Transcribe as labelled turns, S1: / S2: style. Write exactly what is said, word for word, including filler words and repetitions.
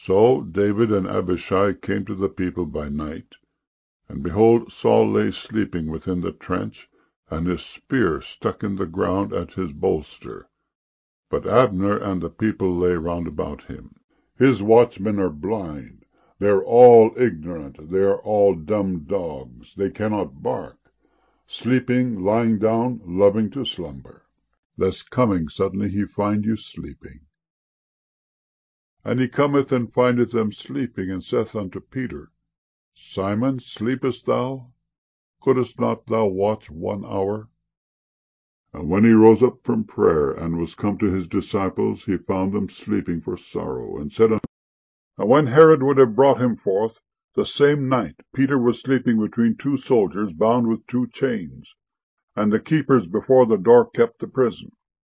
S1: So David and Abishai came to the people by night, and behold, Saul lay sleeping within the trench, and his spear stuck in the ground at his bolster. But Abner and the people lay round about him. His watchmen are blind, they are all ignorant, they are all dumb dogs, they cannot bark, sleeping, lying down, loving to slumber, lest coming suddenly he find you sleeping. And he cometh and findeth them sleeping, and saith unto Peter, Simon, sleepest thou? Couldest not thou watch one hour? And when he rose up from prayer, and was come to his disciples, he found them sleeping for sorrow, and said unto them, And when Herod would have brought him forth, the same night Peter was sleeping between two soldiers, bound with two chains. And the keepers before the door kept the prison.